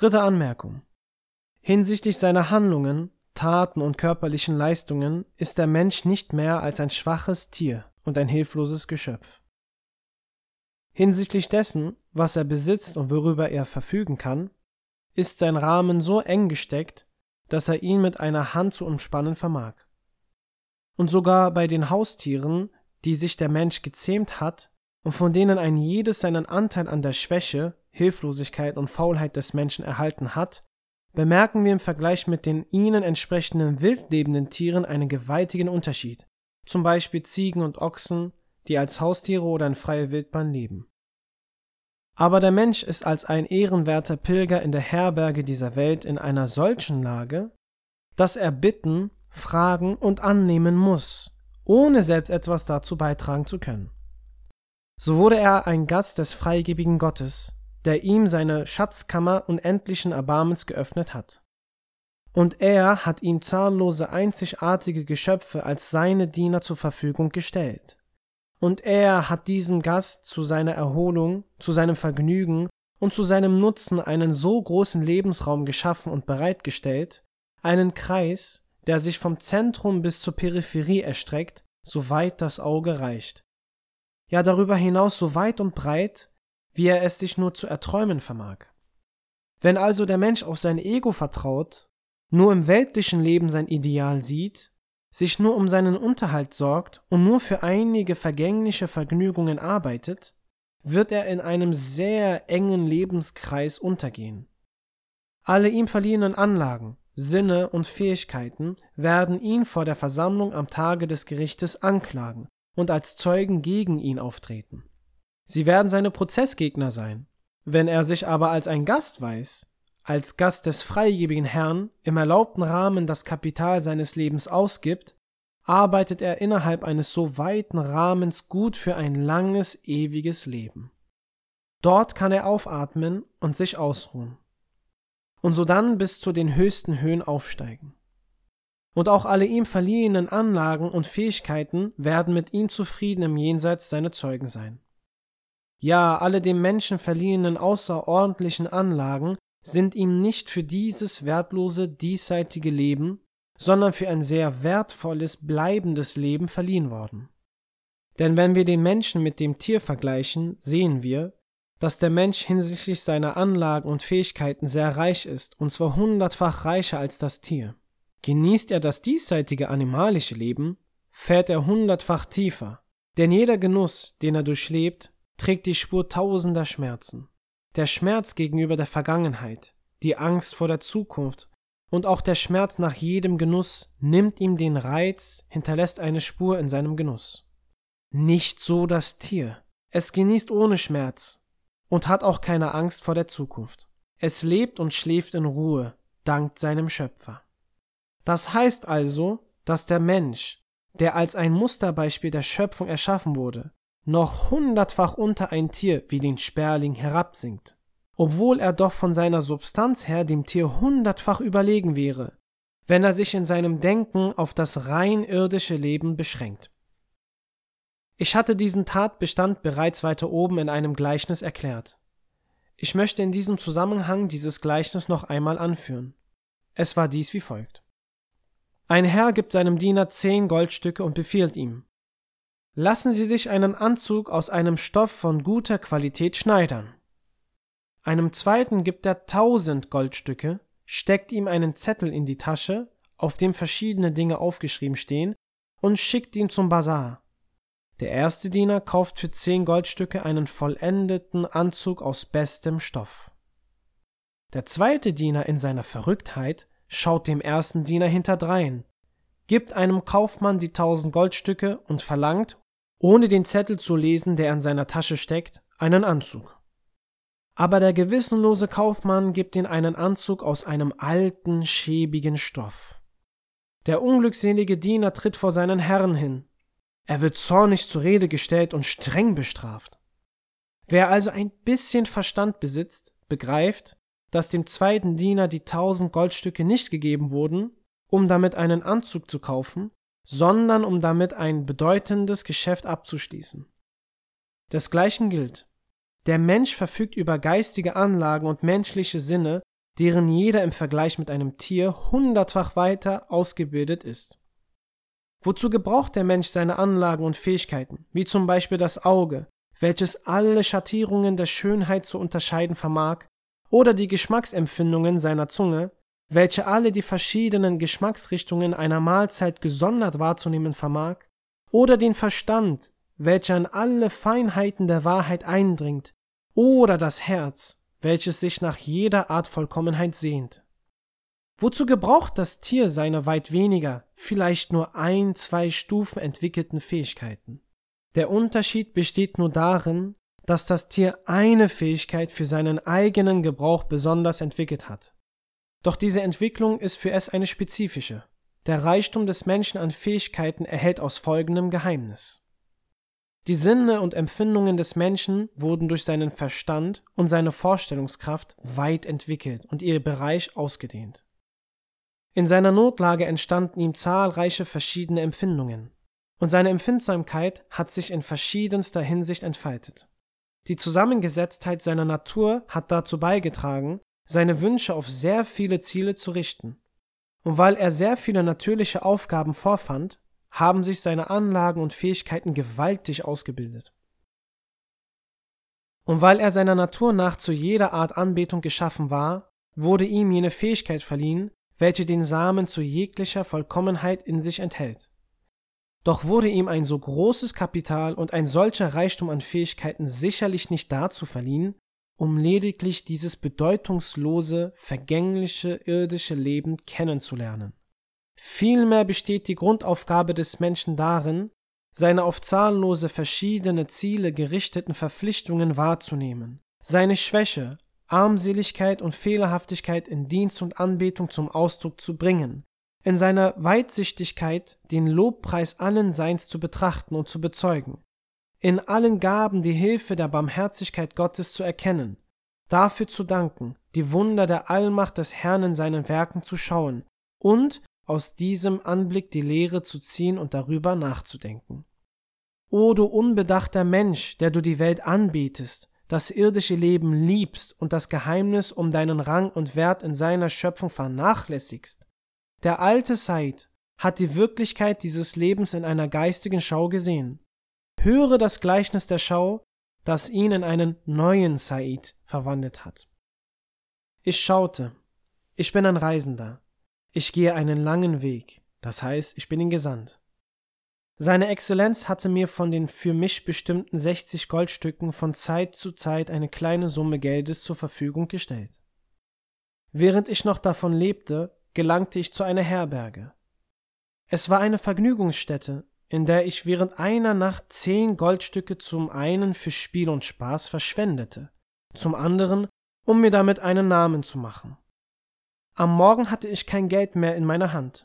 Dritte Anmerkung. Hinsichtlich seiner Handlungen, Taten und körperlichen Leistungen ist der Mensch nicht mehr als ein schwaches Tier und ein hilfloses Geschöpf. Hinsichtlich dessen, was er besitzt und worüber er verfügen kann, ist sein Rahmen so eng gesteckt, dass er ihn mit einer Hand zu umspannen vermag. Und sogar bei den Haustieren, die sich der Mensch gezähmt hat und von denen ein jedes seinen Anteil an der Schwäche, Hilflosigkeit und Faulheit des Menschen erhalten hat, bemerken wir im Vergleich mit den ihnen entsprechenden wildlebenden Tieren einen gewaltigen Unterschied, zum Beispiel Ziegen und Ochsen, die als Haustiere oder in freier Wildbahn leben. Aber der Mensch ist als ein ehrenwerter Pilger in der Herberge dieser Welt in einer solchen Lage, dass er bitten, fragen und annehmen muss, ohne selbst etwas dazu beitragen zu können. So wurde er ein Gast des freigebigen Gottes, der ihm seine Schatzkammer unendlichen Erbarmens geöffnet hat. Und er hat ihm zahllose einzigartige Geschöpfe als seine Diener zur Verfügung gestellt. Und er hat diesem Gast zu seiner Erholung, zu seinem Vergnügen und zu seinem Nutzen einen so großen Lebensraum geschaffen und bereitgestellt, einen Kreis, der sich vom Zentrum bis zur Peripherie erstreckt, soweit das Auge reicht. Ja, darüber hinaus so weit und breit, wie er es sich nur zu erträumen vermag. Wenn also der Mensch auf sein Ego vertraut, nur im weltlichen Leben sein Ideal sieht, sich nur um seinen Unterhalt sorgt und nur für einige vergängliche Vergnügungen arbeitet, wird er in einem sehr engen Lebenskreis untergehen. Alle ihm verliehenen Anlagen, Sinne und Fähigkeiten werden ihn vor der Versammlung am Tage des Gerichtes anklagen und als Zeugen gegen ihn auftreten. Sie werden seine Prozessgegner sein. Wenn er sich aber als ein Gast weiß, als Gast des freigebigen Herrn im erlaubten Rahmen das Kapital seines Lebens ausgibt, arbeitet er innerhalb eines so weiten Rahmens gut für ein langes, ewiges Leben. Dort kann er aufatmen und sich ausruhen und sodann bis zu den höchsten Höhen aufsteigen. Und auch alle ihm verliehenen Anlagen und Fähigkeiten werden mit ihm zufrieden im Jenseits seine Zeugen sein. Ja, alle dem Menschen verliehenen außerordentlichen Anlagen sind ihm nicht für dieses wertlose diesseitige Leben, sondern für ein sehr wertvolles, bleibendes Leben verliehen worden. Denn wenn wir den Menschen mit dem Tier vergleichen, sehen wir, dass der Mensch hinsichtlich seiner Anlagen und Fähigkeiten sehr reich ist, und zwar 100-fach reicher als das Tier. Genießt er das diesseitige animalische Leben, fährt er 100-fach tiefer, denn jeder Genuss, den er durchlebt, trägt die Spur tausender Schmerzen. Der Schmerz gegenüber der Vergangenheit, die Angst vor der Zukunft und auch der Schmerz nach jedem Genuss nimmt ihm den Reiz, hinterlässt eine Spur in seinem Genuss. Nicht so das Tier. Es genießt ohne Schmerz und hat auch keine Angst vor der Zukunft. Es lebt und schläft in Ruhe, dank seinem Schöpfer. Das heißt also, dass der Mensch, der als ein Musterbeispiel der Schöpfung erschaffen wurde, noch 100-fach unter ein Tier wie den Sperling herabsinkt, obwohl er doch von seiner Substanz her dem Tier 100-fach überlegen wäre, wenn er sich in seinem Denken auf das rein irdische Leben beschränkt. Ich hatte diesen Tatbestand bereits weiter oben in einem Gleichnis erklärt. Ich möchte in diesem Zusammenhang dieses Gleichnis noch einmal anführen. Es war dies wie folgt. Ein Herr gibt seinem Diener 10 Goldstücke und befiehlt ihm: Lassen Sie sich einen Anzug aus einem Stoff von guter Qualität schneidern. Einem zweiten gibt er 1000 Goldstücke, steckt ihm einen Zettel in die Tasche, auf dem verschiedene Dinge aufgeschrieben stehen, und schickt ihn zum Basar. Der erste Diener kauft für 10 Goldstücke einen vollendeten Anzug aus bestem Stoff. Der zweite Diener in seiner Verrücktheit schaut dem ersten Diener hinterdrein, gibt einem Kaufmann die 1000 Goldstücke und verlangt, ohne den Zettel zu lesen, der in seiner Tasche steckt, einen Anzug. Aber der gewissenlose Kaufmann gibt ihm einen Anzug aus einem alten, schäbigen Stoff. Der unglückselige Diener tritt vor seinen Herrn hin. Er wird zornig zur Rede gestellt und streng bestraft. Wer also ein bisschen Verstand besitzt, begreift, dass dem zweiten Diener die 1000 Goldstücke nicht gegeben wurden, um damit einen Anzug zu kaufen, sondern um damit ein bedeutendes Geschäft abzuschließen. Desgleichen gilt: Der Mensch verfügt über geistige Anlagen und menschliche Sinne, deren jeder im Vergleich mit einem Tier 100-fach weiter ausgebildet ist. Wozu gebraucht der Mensch seine Anlagen und Fähigkeiten, wie zum Beispiel das Auge, welches alle Schattierungen der Schönheit zu unterscheiden vermag, oder die Geschmacksempfindungen seiner Zunge, welche alle die verschiedenen Geschmacksrichtungen einer Mahlzeit gesondert wahrzunehmen vermag, oder den Verstand, welcher in alle Feinheiten der Wahrheit eindringt, oder das Herz, welches sich nach jeder Art Vollkommenheit sehnt. Wozu gebraucht das Tier seine weit weniger, vielleicht nur 1-2 Stufen entwickelten Fähigkeiten? Der Unterschied besteht nur darin, dass das Tier eine Fähigkeit für seinen eigenen Gebrauch besonders entwickelt hat. Doch diese Entwicklung ist für es eine spezifische. Der Reichtum des Menschen an Fähigkeiten erhält aus folgendem Geheimnis. Die Sinne und Empfindungen des Menschen wurden durch seinen Verstand und seine Vorstellungskraft weit entwickelt und ihr Bereich ausgedehnt. In seiner Notlage entstanden ihm zahlreiche verschiedene Empfindungen, und seine Empfindsamkeit hat sich in verschiedenster Hinsicht entfaltet. Die Zusammengesetztheit seiner Natur hat dazu beigetragen, seine Wünsche auf sehr viele Ziele zu richten. Und weil er sehr viele natürliche Aufgaben vorfand, haben sich seine Anlagen und Fähigkeiten gewaltig ausgebildet. Und weil er seiner Natur nach zu jeder Art Anbetung geschaffen war, wurde ihm jene Fähigkeit verliehen, welche den Samen zu jeglicher Vollkommenheit in sich enthält. Doch wurde ihm ein so großes Kapital und ein solcher Reichtum an Fähigkeiten sicherlich nicht dazu verliehen, um lediglich dieses bedeutungslose, vergängliche, irdische Leben kennenzulernen. Vielmehr besteht die Grundaufgabe des Menschen darin, seine auf zahllose verschiedene Ziele gerichteten Verpflichtungen wahrzunehmen, seine Schwäche, Armseligkeit und Fehlerhaftigkeit in Dienst und Anbetung zum Ausdruck zu bringen, in seiner Weitsichtigkeit den Lobpreis allen Seins zu betrachten und zu bezeugen, in allen Gaben die Hilfe der Barmherzigkeit Gottes zu erkennen, dafür zu danken, die Wunder der Allmacht des Herrn in seinen Werken zu schauen und aus diesem Anblick die Lehre zu ziehen und darüber nachzudenken. O du unbedachter Mensch, der du die Welt anbetest, das irdische Leben liebst und das Geheimnis um deinen Rang und Wert in seiner Schöpfung vernachlässigst. Der alte Said hat die Wirklichkeit dieses Lebens in einer geistigen Schau gesehen. Höre das Gleichnis der Schau, das ihn in einen neuen Said verwandelt hat. Ich schaute, ich bin ein Reisender. Ich gehe einen langen Weg, das heißt, ich bin ihn gesandt. Seine Exzellenz hatte mir von den für mich bestimmten 60 Goldstücken von Zeit zu Zeit eine kleine Summe Geldes zur Verfügung gestellt. Während ich noch davon lebte, gelangte ich zu einer Herberge. Es war eine Vergnügungsstätte, in der ich während einer Nacht 10 Goldstücke zum einen für Spiel und Spaß verschwendete, zum anderen, um mir damit einen Namen zu machen. Am Morgen hatte ich kein Geld mehr in meiner Hand.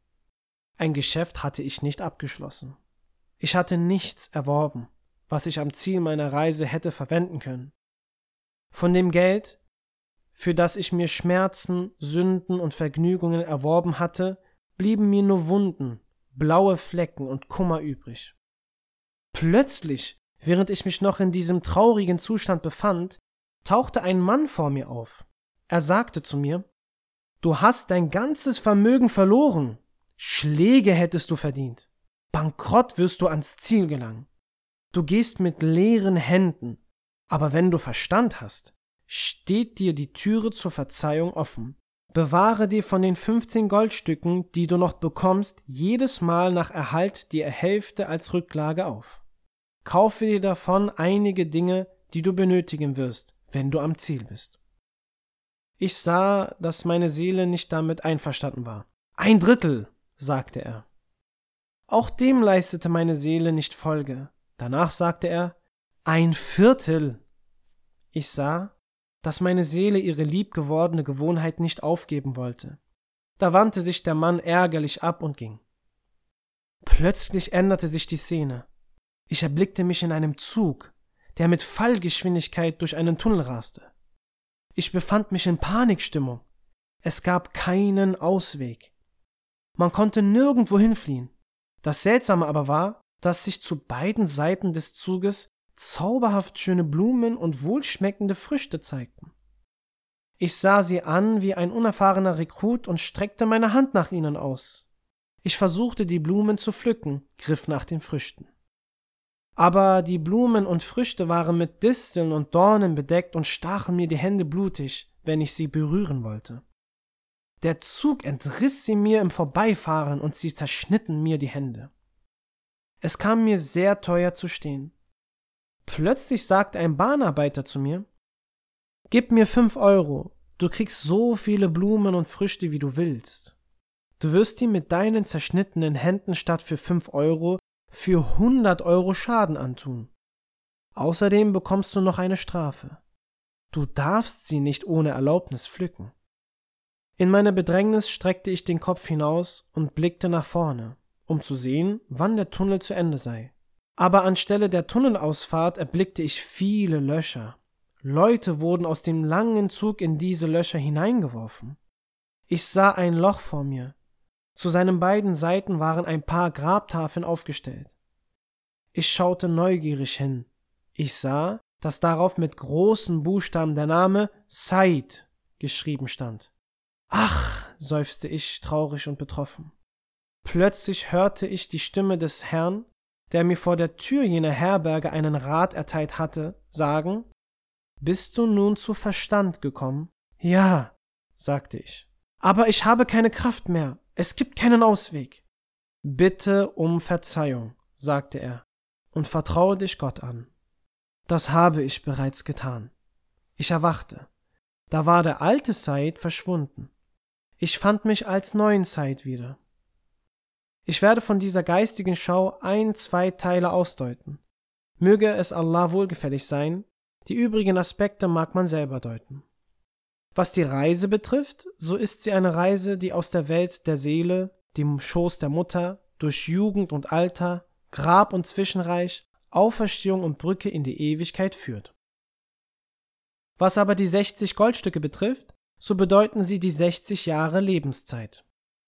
Ein Geschäft hatte ich nicht abgeschlossen. Ich hatte nichts erworben, was ich am Ziel meiner Reise hätte verwenden können. Von dem Geld, für das ich mir Schmerzen, Sünden und Vergnügungen erworben hatte, blieben mir nur Wunden, blaue Flecken und Kummer übrig. Plötzlich, während ich mich noch in diesem traurigen Zustand befand, tauchte ein Mann vor mir auf. Er sagte zu mir: Du hast dein ganzes Vermögen verloren. Schläge hättest du verdient. Bankrott wirst du ans Ziel gelangen. Du gehst mit leeren Händen, aber wenn du Verstand hast, steht dir die Türe zur Verzeihung offen. Bewahre dir von den 15 Goldstücken, die du noch bekommst, jedes Mal nach Erhalt die Hälfte als Rücklage auf. Kaufe dir davon einige Dinge, die du benötigen wirst, wenn du am Ziel bist. Ich sah, dass meine Seele nicht damit einverstanden war. 1/3, sagte er. Auch dem leistete meine Seele nicht Folge. Danach sagte er: 1/4. Ich sah, dass meine Seele ihre liebgewordene Gewohnheit nicht aufgeben wollte. Da wandte sich der Mann ärgerlich ab und ging. Plötzlich änderte sich die Szene. Ich erblickte mich in einem Zug, der mit Fallgeschwindigkeit durch einen Tunnel raste. Ich befand mich in Panikstimmung. Es gab keinen Ausweg. Man konnte nirgendwo hinfliehen. Das Seltsame aber war, dass sich zu beiden Seiten des Zuges zauberhaft schöne Blumen und wohlschmeckende Früchte zeigten. Ich sah sie an wie ein unerfahrener Rekrut und streckte meine Hand nach ihnen aus. Ich versuchte, die Blumen zu pflücken, griff nach den Früchten. Aber die Blumen und Früchte waren mit Disteln und Dornen bedeckt und stachen mir die Hände blutig, wenn ich sie berühren wollte. Der Zug entriss sie mir im Vorbeifahren und sie zerschnitten mir die Hände. Es kam mir sehr teuer zu stehen. Plötzlich sagte ein Bahnarbeiter zu mir: »Gib mir 5 Euro, du kriegst so viele Blumen und Früchte, wie du willst. Du wirst ihm mit deinen zerschnittenen Händen statt für 5 Euro für 100 Euro Schaden antun. Außerdem bekommst du noch eine Strafe. Du darfst sie nicht ohne Erlaubnis pflücken.« In meiner Bedrängnis streckte ich den Kopf hinaus und blickte nach vorne, um zu sehen, wann der Tunnel zu Ende sei. Aber anstelle der Tunnelausfahrt erblickte ich viele Löcher. Leute wurden aus dem langen Zug in diese Löcher hineingeworfen. Ich sah ein Loch vor mir. Zu seinen beiden Seiten waren ein paar Grabtafeln aufgestellt. Ich schaute neugierig hin. Ich sah, dass darauf mit großen Buchstaben der Name Said geschrieben stand. »Ach«, seufzte ich traurig und betroffen. Plötzlich hörte ich die Stimme des Herrn, der mir vor der Tür jener Herberge einen Rat erteilt hatte, sagen: »Bist du nun zu Verstand gekommen?« »Ja«, sagte ich. »Aber ich habe keine Kraft mehr. Es gibt keinen Ausweg.« »Bitte um Verzeihung«, sagte er, »und vertraue dich Gott an.« Das habe ich bereits getan. Ich erwachte. Da war der alte Said verschwunden. Ich fand mich als neuen Said wieder. Ich werde von dieser geistigen Schau 2 Teile ausdeuten. Möge es Allah wohlgefällig sein, die übrigen Aspekte mag man selber deuten. Was die Reise betrifft, so ist sie eine Reise, die aus der Welt der Seele, dem Schoß der Mutter, durch Jugend und Alter, Grab und Zwischenreich, Auferstehung und Brücke in die Ewigkeit führt. Was aber die 60 Goldstücke betrifft, so bedeuten sie die 60 Jahre Lebenszeit.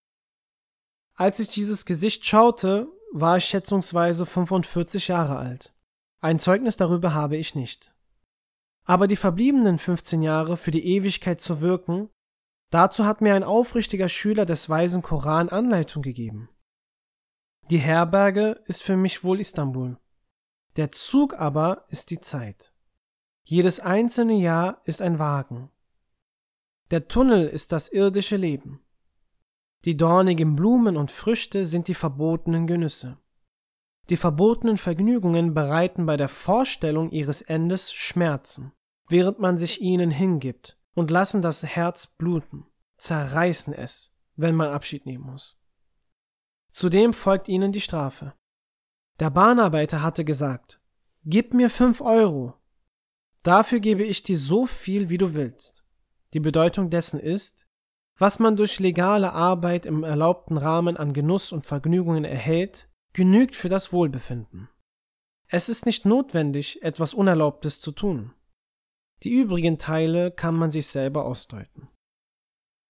Als ich dieses Gesicht schaute, war ich schätzungsweise 45 Jahre alt. Ein Zeugnis darüber habe ich nicht. Aber die verbliebenen 15 Jahre für die Ewigkeit zu wirken, dazu hat mir ein aufrichtiger Schüler des weisen Koran Anleitung gegeben. Die Herberge ist für mich wohl Istanbul. Der Zug aber ist die Zeit. Jedes einzelne Jahr ist ein Wagen. Der Tunnel ist das irdische Leben. Die dornigen Blumen und Früchte sind die verbotenen Genüsse. Die verbotenen Vergnügungen bereiten bei der Vorstellung ihres Endes Schmerzen, während man sich ihnen hingibt, und lassen das Herz bluten, zerreißen es, wenn man Abschied nehmen muss. Zudem folgt ihnen die Strafe. Der Bahnarbeiter hatte gesagt: »Gib mir 5 Euro. Dafür gebe ich dir so viel, wie du willst.« Die Bedeutung dessen ist: Was man durch legale Arbeit im erlaubten Rahmen an Genuss und Vergnügungen erhält, genügt für das Wohlbefinden. Es ist nicht notwendig, etwas Unerlaubtes zu tun. Die übrigen Teile kann man sich selber ausdeuten.